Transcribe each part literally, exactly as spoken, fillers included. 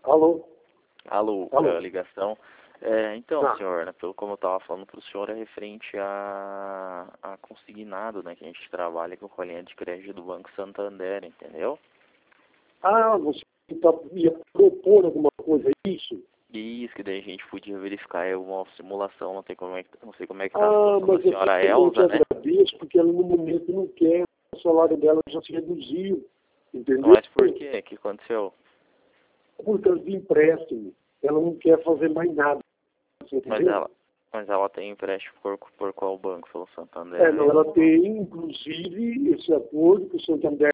Alô? Alô, Alô? a ligação. É, então, Ah. senhor, né, pelo como eu estava falando para o senhor, é referente a, a consignado, né, que a gente trabalha com a linha de crédito do Banco Santander, entendeu? Ah, você tá, ia propor alguma coisa, é isso? E isso, que daí a gente podia verificar é uma simulação, não, tem como é que, não sei como é que está a Ah, situação da mas eu, senhora eu te Elza, né? agradeço, porque ela no momento não quer, o salário dela já se reduziu, entendeu? Mas por quê? O que aconteceu? Por causa de empréstimo. Ela não quer fazer mais nada, você Mas entendeu? ela, mas ela tem empréstimo por, por qual banco? Pelo Santander É, não, mesmo? ela tem, inclusive, esse acordo que o Santander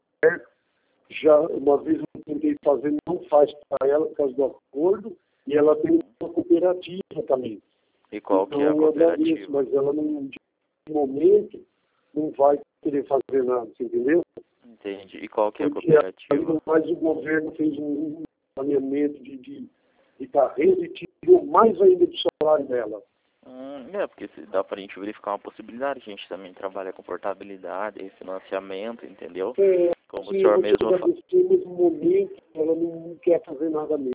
já, uma vez eu tentei fazer, não faz para ela por causa do acordo, e ela tem uma cooperativa também. E qual que é a Então, eu agradeço, cooperativa? mas ela, não, de momento, não vai querer fazer nada, você entendeu? Entendi. E qual que é a Porque, cooperativa? ainda mais, o governo fez um planeamento de, de, de carreira e tirou mais ainda do salário dela. Hum, é, porque se dá pra gente verificar uma possibilidade, a gente também trabalha com portabilidade, refinanciamento, entendeu? É, Como o sim, eu senhor vou te mesmo fa... agradecer, mas no momento ela não quer fazer nada mesmo.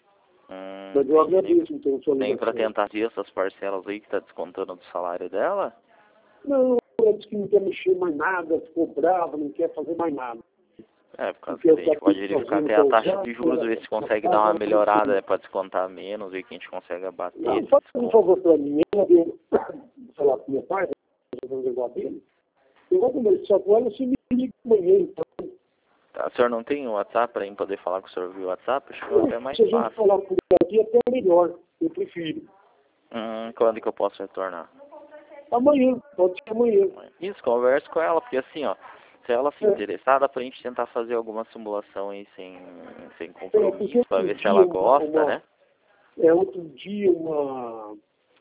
Hum, Mas eu entendi. Nem, agradeço, então, a sua nem pra ligação. tentar ver essas parcelas aí que tá descontando do salário dela? Não, ela disse que não quer mexer mais nada, ficou brava, não quer fazer mais nada. É, por causa Porque que eu daí a estou gente pode verificar fazendo até a taxa pousar, de juros, ela ver se na consegue dar casa, uma ela melhorada, precisa. né, pra descontar menos, ver que a gente consegue abater Não, esse faz um desconto. favor para mim. Ela deu, sei lá, pro meu pai, o negócio dele. Eu vou conversar com ela, se me liga amanhã, então. Tá, o senhor não tem um WhatsApp pra mim poder falar com o senhor via WhatsApp? Acho que é até mais Se a gente fácil. falar por aqui, até é melhor. Eu prefiro. Hum, quando que eu posso retornar? Amanhã, pode ser amanhã. Isso, converse com ela, porque assim, ó, se ela se É, interessar, dá pra gente tentar fazer alguma simulação aí sem, sem é, porque compromisso, pra outro ver se dia, ela uma, gosta, uma, né? é, outro dia, uma,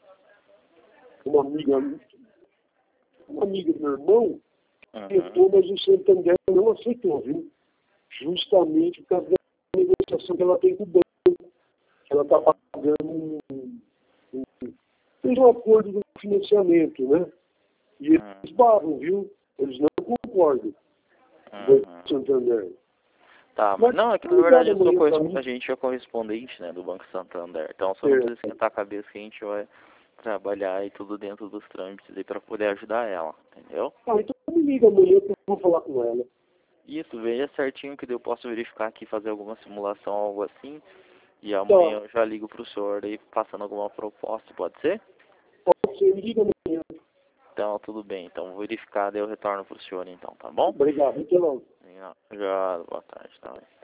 uma amiga, uma amiga do meu irmão, Uhum. tentou, mas o Santander não aceitou, viu? Justamente por causa da negociação que ela tem com o banco. Ela está pagando um, um, fez um acordo de financiamento, né? E eles barram, viu? Eles não concordam com o Uhum. Santander. Tá, mas Mas não, é que na verdade obrigado eu sou amanhã para correspondente, a mim. gente é correspondente, né, do Banco Santander. Então só não É, precisa esquentar a cabeça que a gente vai trabalhar e tudo dentro dos trâmites aí pra poder ajudar ela, entendeu? ah, então me liga amanhã que eu vou falar com ela. Isso, veja certinho que daí eu posso verificar aqui, fazer alguma simulação, algo assim. E Tá, amanhã eu já ligo pro senhor aí passando alguma proposta, pode ser? pode ser, me liga amanhã. Então, tudo bem. Então, vou verificar, daí eu retorno pro senhor então, tá bom? Obrigado, até logo. Já, boa tarde, tá bem.